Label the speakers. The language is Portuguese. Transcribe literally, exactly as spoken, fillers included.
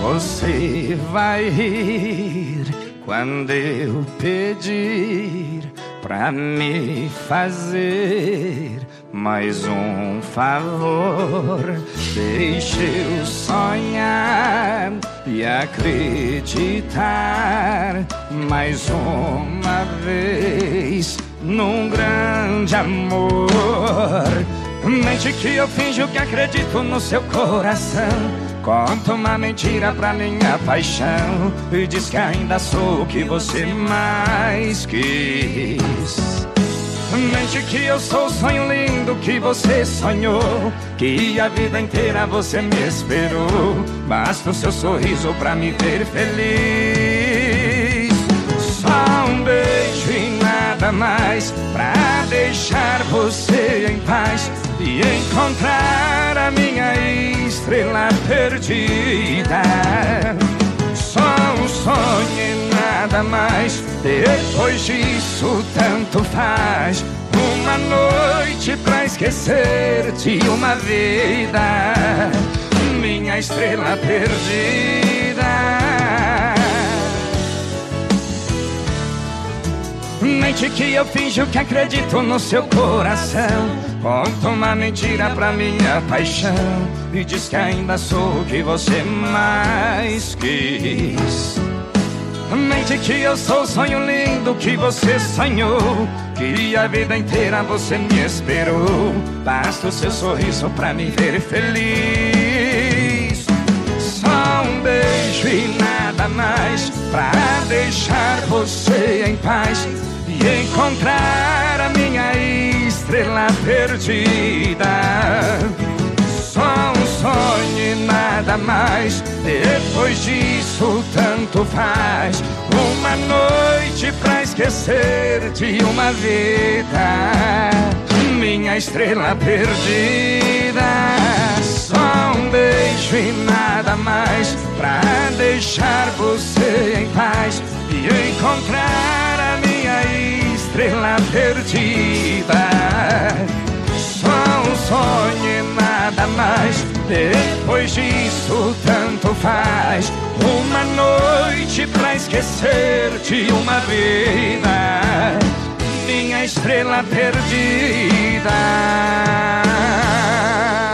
Speaker 1: Você vai rir quando eu pedir pra me fazer mais um favor. Deixe eu sonhar e acreditar mais uma vez num grande amor. Mente que eu finjo que acredito no seu coração. Conta uma mentira pra minha paixão e diz que ainda sou o que você mais quis. Mente que eu sou o sonho lindo que você sonhou, que a vida inteira você me esperou. Basta o seu sorriso pra me ver feliz. Só um beijo e nada mais pra deixar você em paz e encontrar a minha estrela perdida. Só um sonho e nada mais, depois disso tanto faz. Uma noite pra esquecer-te, uma vida, minha estrela perdida. Mente que eu finjo que acredito no seu coração. Conta uma mentira pra minha paixão e diz que ainda sou o que você mais quis. Mente que eu sou o sonho lindo que você sonhou, que a vida inteira você me esperou. Basta o seu sorriso pra me ver feliz. Só um beijo e nada mais pra deixar você em paz e encontrar a minha estrela perdida. Só um sonho e nada mais, depois disso tanto faz. Uma noite pra esquecer-te, uma vida, minha estrela perdida. Só um beijo e nada mais pra deixar você em paz e encontrar a minha estrela perdida. Só um sonho e nada mais, depois disso tanto faz. Uma noite pra esquecer-te, uma vida, minha estrela perdida.